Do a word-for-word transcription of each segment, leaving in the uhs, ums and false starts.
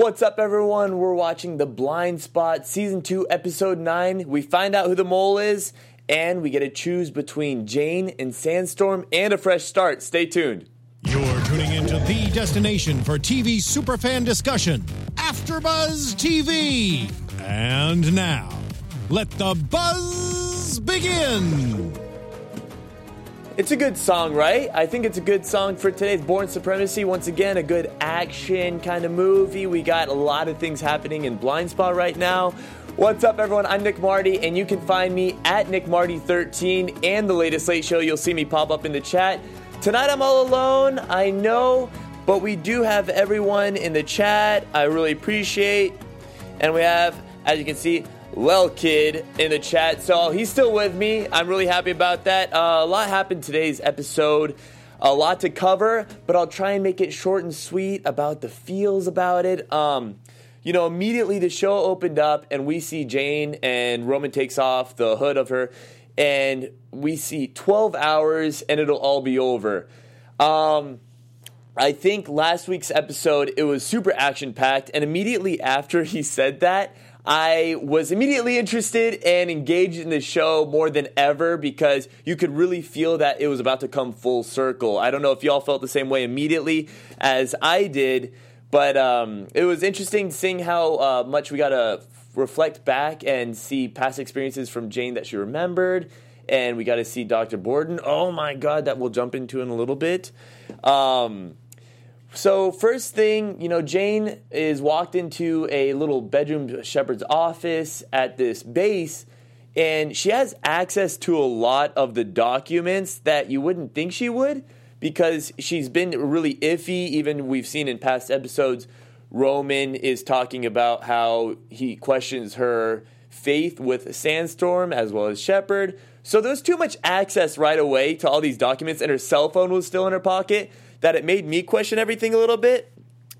What's up, everyone? We're watching The Blind Spot, Season two, Episode nine. We find out who the mole is, and we get to choose between Jane and Sandstorm and a fresh start. Stay tuned. You're tuning into the destination for T V superfan discussion, AfterBuzz T V. And now, let the buzz begin. It's a good song, right? I think it's a good song for today's Born Supremacy. Once again, a good action kind of movie. We got a lot of things happening in Blind Spot right now. What's up, everyone? I'm Nick Marty, and you can find me at Nick Marty thirteen and The Latest Late Show. You'll see me pop up in the chat. Tonight I'm all alone, I know, but we do have everyone in the chat. I really appreciate. And we have, as you can see, Well Kid in the chat, so he's still with me. I'm really happy about that. Uh, a lot happened today's episode, a lot to cover, but I'll try and make it short and sweet about the feels about it. Um, you know, immediately the show opened up and we see Jane and Roman takes off the hood of her and we see twelve hours and it'll all be over. Um, I think last week's episode, it was super action-packed, and immediately after he said that, I was immediately interested and engaged in the show more than ever because you could really feel that it was about to come full circle. I don't know if y'all felt the same way immediately as I did, but um, it was interesting seeing how uh, much we got to reflect back and see past experiences from Jane that she remembered, and we got to see Doctor Borden. Oh my God, that we'll jump into in a little bit. Um... So first thing, you know, Jane is walked into a little bedroom shepherd's office at this base, and she has access to a lot of the documents that you wouldn't think she would because she's been really iffy. Even we've seen in past episodes, Roman is talking about how he questions her faith with Sandstorm as well as Shepherd. So there was too much access right away to all these documents, and her cell phone was still in her pocket, that it made me question everything a little bit.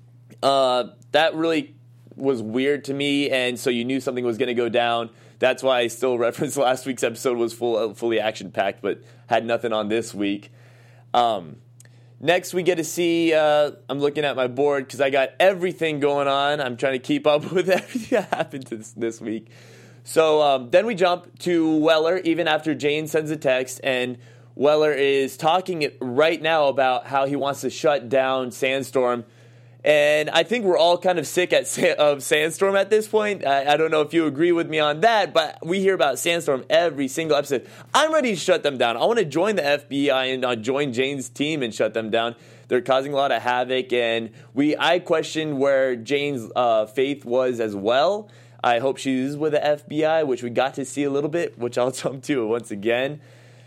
Uh, that really was weird to me, and so you knew something was going to go down. That's why I still referenced last week's episode was full, fully action-packed, but had nothing on this week. Um, next, we get to see, uh, I'm looking at my board because I got everything going on. I'm trying to keep up with everything that happened this, this week. So um, then we jump to Weller, even after Jane sends a text, and Weller is talking right now about how he wants to shut down Sandstorm. And I think we're all kind of sick at of Sandstorm at this point. I, I don't know if you agree with me on that, but we hear about Sandstorm every single episode. I'm ready to shut them down. I want to join the F B I and uh, join Jane's team and shut them down. They're causing a lot of havoc, and we I question where Jane's uh, faith was as well. I hope she's with the F B I, which we got to see a little bit, which I'll jump to once again.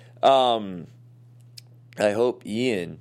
Um, I hope Ian.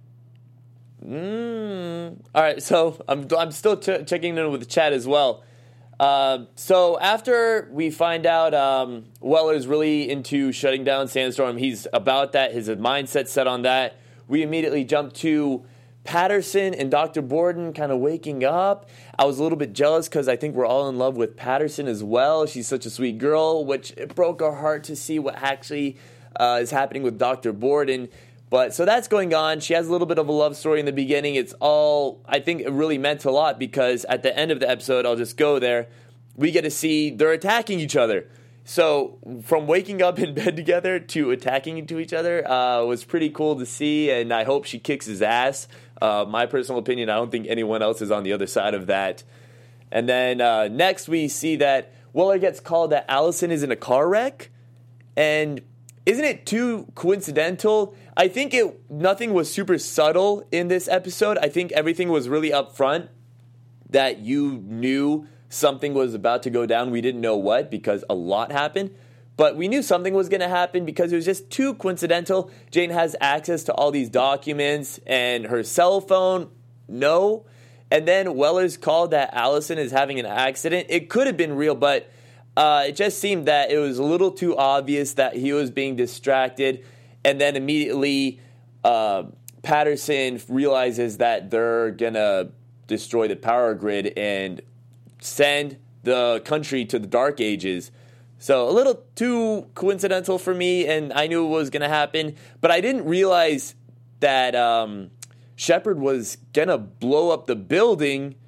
Mm. All right, so I'm I'm still ch- checking in with the chat as well. Uh, so after we find out um, Weller's really into shutting down Sandstorm, he's about that. His mindset's set on that. We immediately jump to Patterson and Doctor Borden kind of waking up. I was a little bit jealous because I think we're all in love with Patterson as well. She's such a sweet girl, which it broke our heart to see what actually Uh, is happening with Doctor Borden. But so that's going on. She has a little bit of a love story in the beginning. It's all, I think it really meant a lot because at the end of the episode, I'll just go there, we get to see they're attacking each other. So from waking up in bed together to attacking into each other uh, was pretty cool to see, and I hope she kicks his ass. Uh, my personal opinion, I don't think anyone else is on the other side of that. And then uh, next we see that Weller gets called that Allison is in a car wreck, and isn't it too coincidental? I think it nothing was super subtle in this episode. I think everything was really upfront that you knew something was about to go down. We didn't know what because a lot happened, but we knew something was going to happen because it was just too coincidental. Jane has access to all these documents and her cell phone, no. And then Weller's called that Allison is having an accident. It could have been real, but Uh, it just seemed that it was a little too obvious that he was being distracted, and then immediately uh, Patterson realizes that they're gonna destroy the power grid and send the country to the Dark Ages. So a little too coincidental for me, and I knew it was gonna happen, but I didn't realize that um, Shepherd was gonna blow up the building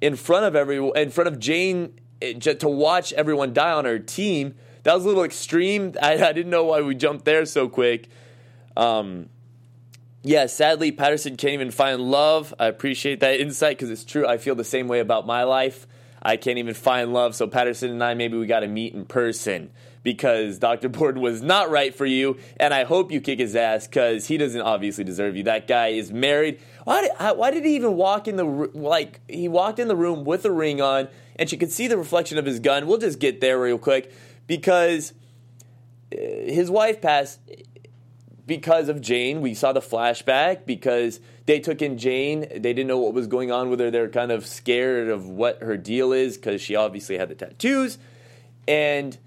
in front of everyone, in front of Jane, to watch everyone die on her team. That was a little extreme. I, I didn't know why we jumped there so quick. Um, yeah, sadly, Patterson can't even find love. I appreciate that insight because it's true. I feel the same way about my life. I can't even find love. So Patterson and I, maybe we got to meet in person because Doctor Borden was not right for you. And I hope you kick his ass because he doesn't obviously deserve you. That guy is married. Why did, why did he even walk in the, like, he walked in the room with a ring on and she could see the reflection of his gun. We'll just get there real quick because his wife passed because of Jane. We saw the flashback because they took in Jane. They didn't know what was going on with her. They're kind of scared of what her deal is because she obviously had the tattoos. And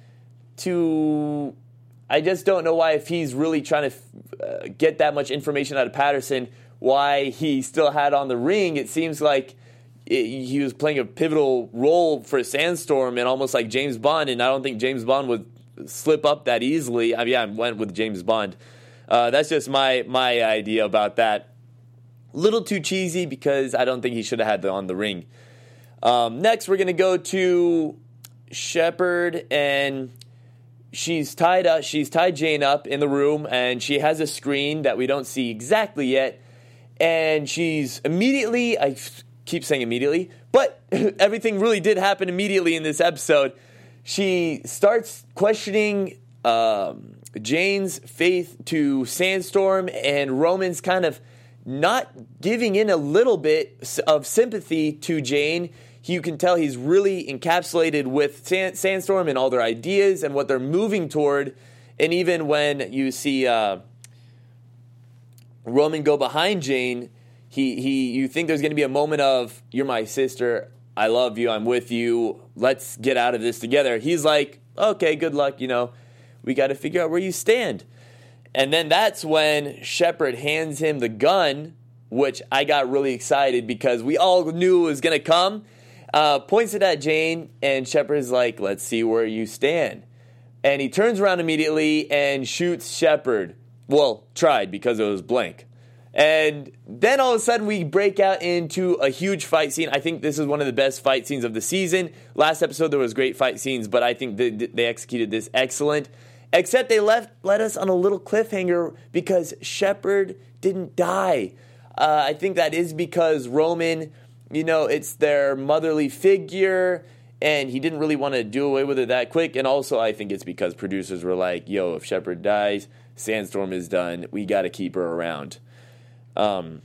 to, I just don't know why, if he's really trying to uh, get that much information out of Patterson, why he still had on the ring. It seems like it, he was playing a pivotal role for Sandstorm and almost like James Bond. And I don't think James Bond would slip up that easily. I mean, yeah, I went with James Bond. Uh, that's just my my idea about that. Little too cheesy because I don't think he should have had the on the ring. Um, next, we're going to go to Shepard, and she's tied up. She's tied Jane up in the room, and she has a screen that we don't see exactly yet. And she's immediately, I keep saying immediately, but everything really did happen immediately in this episode. She starts questioning Um, Jane's faith to Sandstorm, and Roman's kind of not giving in a little bit of sympathy to Jane. You can tell he's really encapsulated with Sand- Sandstorm and all their ideas and what they're moving toward. And even when you see uh, Roman go behind Jane, he he you think there's going to be a moment of, you're my sister, I love you, I'm with you, let's get out of this together. He's like, okay, good luck, you know. We got to figure out where you stand. And then that's when Shepard hands him the gun, which I got really excited because we all knew it was going to come. Uh, points it at Jane, and Shepard's like, let's see where you stand. And he turns around immediately and shoots Shepard. Well, tried because it was blank. And then all of a sudden we break out into a huge fight scene. I think this is one of the best fight scenes of the season. Last episode there was great fight scenes, but I think they, they executed this excellent. Except they left let us on a little cliffhanger because Shepard didn't die. Uh, I think that is because Roman, you know, it's their motherly figure, and he didn't really want to do away with it that quick. And also I think it's because producers were like, yo, if Shepard dies, Sandstorm is done. We got to keep her around. Um,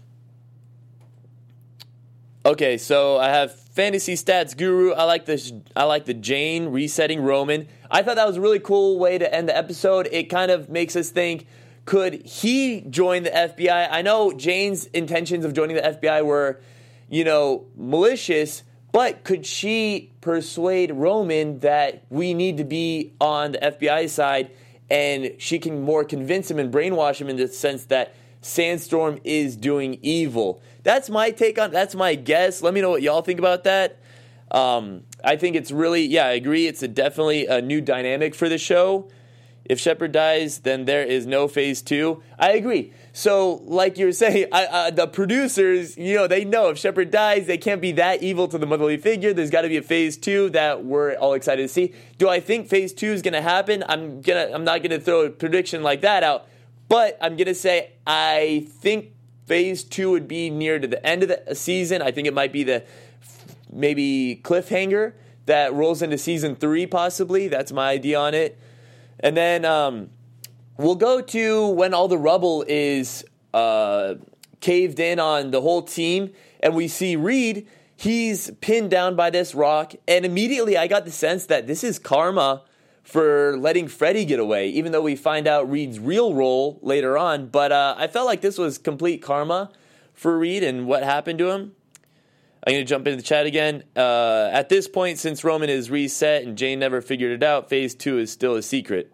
okay, so I have Fantasy Stats Guru. I like this. I like the Jane resetting Roman. I thought that was a really cool way to end the episode. It kind of makes us think, could he join the F B I? I know Jane's intentions of joining the F B I were, you know, malicious, but could she persuade Roman that we need to be on the F B I side, and she can more convince him and brainwash him in the sense that Sandstorm is doing evil? That's my take on, that's my guess. Let me know what y'all think about that. Um, I think it's really, yeah, I agree. It's a definitely a new dynamic for the show. If Shepard dies, then there is no phase two. I agree. So, like you were saying, I, uh, the producers, you know, they know if Shepard dies, they can't be that evil to the motherly figure. There's got to be a phase two that we're all excited to see. Do I think phase two is going to happen? I'm gonna, I'm not going to throw a prediction like that out. But I'm going to say I think phase two would be near to the end of the season. I think it might be the maybe cliffhanger that rolls into season three possibly. That's my idea on it. And then um, we'll go to when all the rubble is uh, caved in on the whole team. And we see Reed. He's pinned down by this rock. And immediately I got the sense that this is karma for letting Freddy get away, even though we find out Reed's real role later on. But uh, I felt like this was complete karma for Reed and what happened to him. I'm going to jump into the chat again. Uh, at this point, since Roman is reset and Jane never figured it out, phase two is still a secret.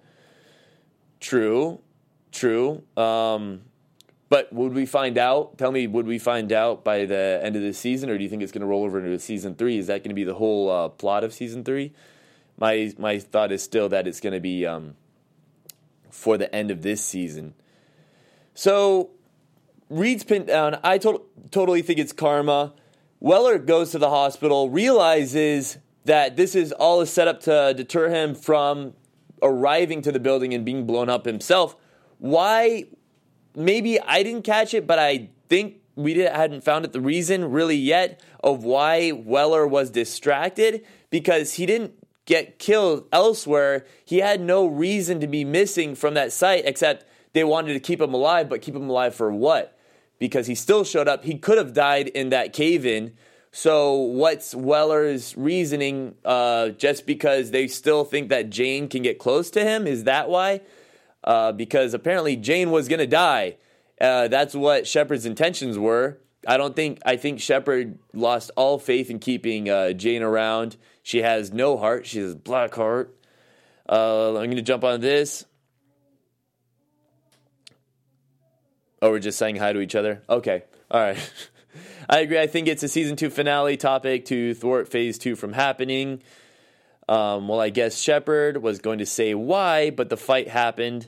True. True. Um, but would we find out? Tell me, would we find out by the end of the season, or do you think it's going to roll over into season three? Is that going to be the whole uh, plot of season three? My my thought is still that it's going to be um, for the end of this season. So, Reed's pinned down. I to- totally think it's karma. Weller goes to the hospital, realizes that this is all a setup to deter him from arriving to the building and being blown up himself. Why? Maybe I didn't catch it, but I think we did, hadn't found it the reason really yet of why Weller was distracted, because he didn't get killed elsewhere. He had no reason to be missing from that site except they wanted to keep him alive, but keep him alive for what? Because he still showed up. He could have died in that cave-in. So what's Weller's reasoning? Uh, just because they still think that Jane can get close to him? Is that why? Uh, because apparently Jane was going to die. Uh, that's what Shepard's intentions were. I don't think, I think Shepard lost all faith in keeping uh, Jane around. She has no heart. She has black heart. Uh, I'm going to jump on this. Oh, we're just saying hi to each other? Okay. All right. I agree. I think it's a season two finale topic to thwart phase two from happening. Um, well, I guess Shepard was going to say why, but the fight happened.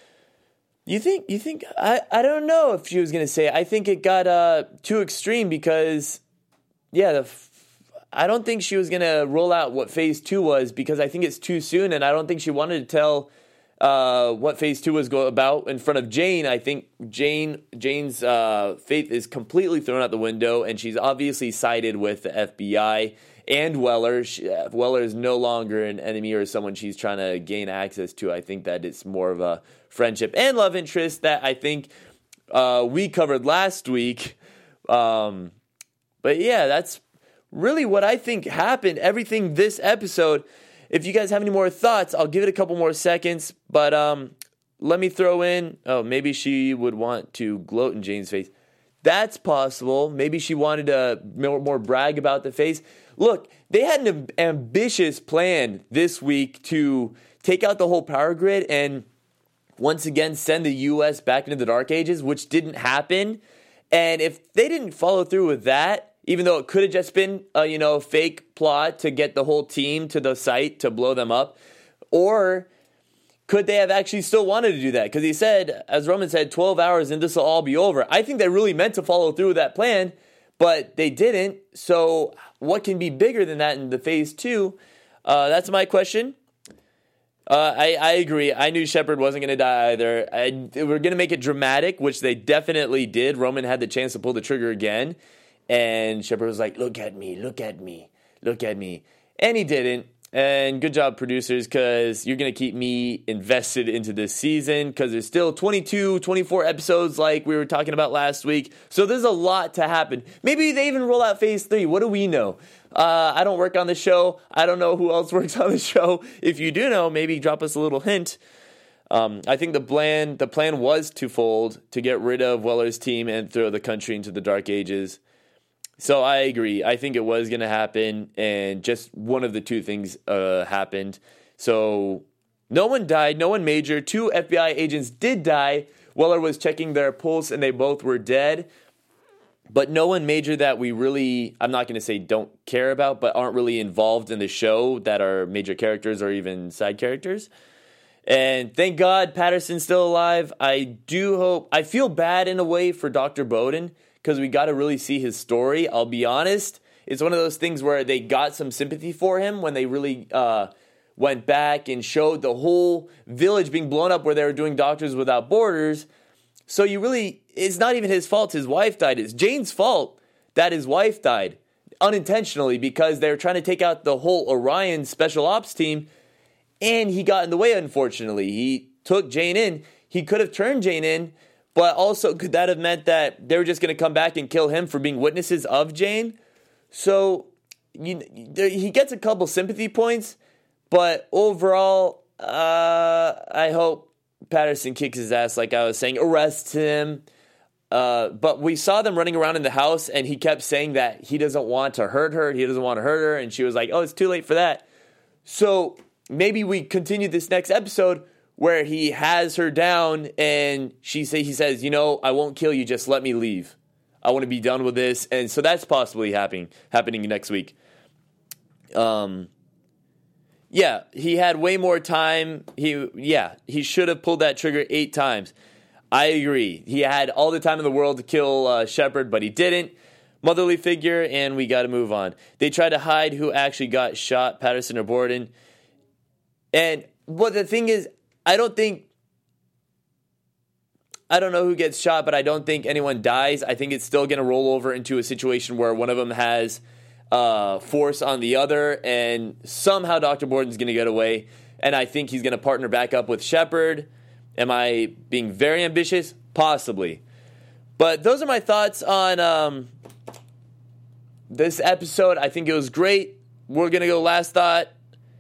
You think, you think, I, I don't know if she was going to say it. I think it got uh, too extreme because, yeah, the, I don't think she was going to roll out what phase two was because I think it's too soon, and I don't think she wanted to tell uh, what phase two was go about in front of Jane. I think Jane Jane's uh, faith is completely thrown out the window, and she's obviously sided with the F B I and Weller. She, uh, Weller is no longer an enemy or someone she's trying to gain access to. I think that it's more of a friendship and love interest that I think uh, we covered last week. Um, but yeah, that's really what I think happened. Everything this episode. If you guys have any more thoughts, I'll give it a couple more seconds. But um, let me throw in, oh, maybe she would want to gloat in Jane's face. That's possible. Maybe she wanted to more, more brag about the face. Look, they had an ambitious plan this week to take out the whole power grid and once again send the U S back into the Dark Ages, which didn't happen. And if they didn't follow through with that, even though it could have just been a, you know, fake plot to get the whole team to the site to blow them up, or could they have actually still wanted to do that? Because he said, as Roman said, twelve hours and this will all be over. I think they really meant to follow through with that plan, but they didn't. So what can be bigger than that in the phase two? Uh, that's my question. Uh, I, I agree. I knew Shepard wasn't going to die either. I, we're going to make it dramatic, which they definitely did. Roman had the chance to pull the trigger again. And Shepard was like, look at me, look at me, look at me. And he didn't. And good job, producers, because you're going to keep me invested into this season because there's still twenty-two, twenty-four episodes like we were talking about last week. So there's a lot to happen. Maybe they even roll out phase three. What do we know? Uh, I don't work on the show. I don't know who else works on the show. If you do know, maybe drop us a little hint. Um, I think the plan, the plan was twofold, to get rid of Weller's team and throw the country into the Dark Ages. So I agree. I think it was going to happen, and just one of the two things uh, happened. So no one died, no one major. Two F B I agents did die. Weller was checking their pulse, and they both were dead. But no one major that we really, I'm not going to say don't care about, but aren't really involved in the show that are major characters or even side characters. And thank God Patterson's still alive. I do hope, I feel bad in a way for Doctor Bowden, because we got to really see his story. I'll be honest. It's one of those things where they got some sympathy for him when they really uh, went back and showed the whole village being blown up where they were doing Doctors Without Borders. So you really, it's not even his fault his wife died. It's Jane's fault that his wife died unintentionally because they were trying to take out the whole Orion special ops team, and he got in the way, unfortunately. He took Jane in. He could have turned Jane in, but also, could that have meant that they were just going to come back and kill him for being witnesses of Jane? So, you, he gets a couple sympathy points, but overall, uh, I hope Patterson kicks his ass, like I was saying, arrests him. Uh, but we saw them running around in the house, and he kept saying that he doesn't want to hurt her, he doesn't want to hurt her, and she was like, oh, it's too late for that. So, maybe we continue this next episode where he has her down and she say he says, you know, I won't kill you, just let me leave. I want to be done with this. And so that's possibly happening happening next week. Um yeah, he had way more time. He yeah, he should have pulled that trigger eight times. I agree. He had all the time in the world to kill uh, Shepard, but he didn't. motherly figure, and we got to move on. They tried to hide who actually got shot, Patterson or Borden. And but the thing is, I don't think, I don't know who gets shot, but I don't think anyone dies. I think it's still going to roll over into a situation where one of them has uh, force on the other, and somehow Doctor Borden's going to get away. And I think he's going to partner back up with Shepard. Am I being very ambitious? Possibly. But those are my thoughts on um, this episode. I think it was great. We're going to go last thought.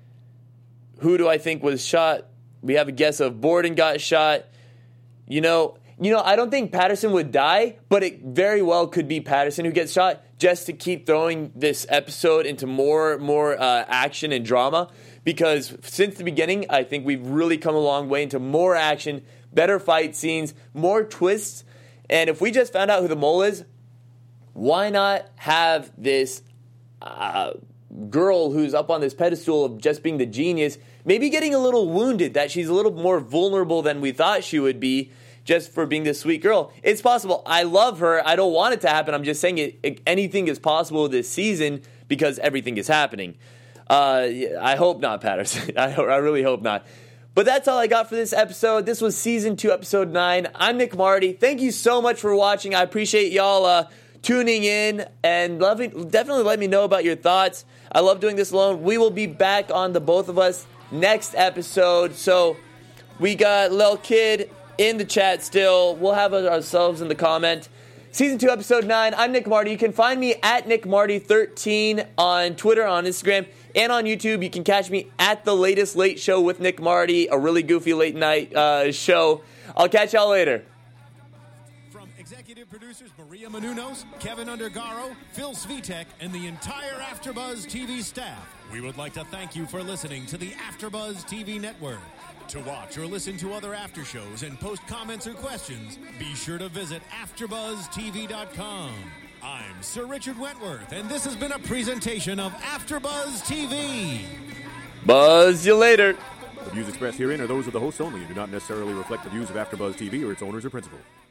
Who do I think was shot? We have a guess of Borden got shot. You know, you know, I don't think Patterson would die, but it very well could be Patterson who gets shot, just to keep throwing this episode into more, more uh, action and drama. Because since the beginning, I think we've really come a long way into more action, better fight scenes, more twists. And if we just found out who the mole is, why not have this uh, girl who's up on this pedestal of just being the genius, maybe getting a little wounded, that she's a little more vulnerable than we thought she would be, just for being this sweet girl. It's possible. I love her. I don't want it to happen. I'm just saying it, it, anything is possible this season because everything is happening. Uh, I hope not, Patterson. I, I really hope not. But that's all I got for this episode. This was Season two, Episode nine. I'm Nick Marty. Thank you so much for watching. I appreciate y'all uh, tuning in and loving. Definitely let me know about your thoughts. I love doing this alone. We will be back on the both of us next episode. So we got Lil Kid in the chat still. We'll have ourselves in the comment. Season two, Episode nine. I'm Nick Marty. You can find me at Nick Marty thirteen on Twitter, on Instagram, and on YouTube. You can catch me at The Latest Late Show with Nick Marty, a really goofy late night uh, show. I'll catch y'all later. From executive producers Maria Menounos, Kevin Undergaro, Phil Svitek, and the entire AfterBuzz T V staff, we would like to thank you for listening to the AfterBuzz T V network. To watch or listen to other after shows and post comments or questions, be sure to visit after buzz T V dot com. I'm Sir Richard Wentworth, and this has been a presentation of AfterBuzz T V. Buzz you later. The views expressed herein are those of the hosts only and do not necessarily reflect the views of AfterBuzz T V or its owners or principals.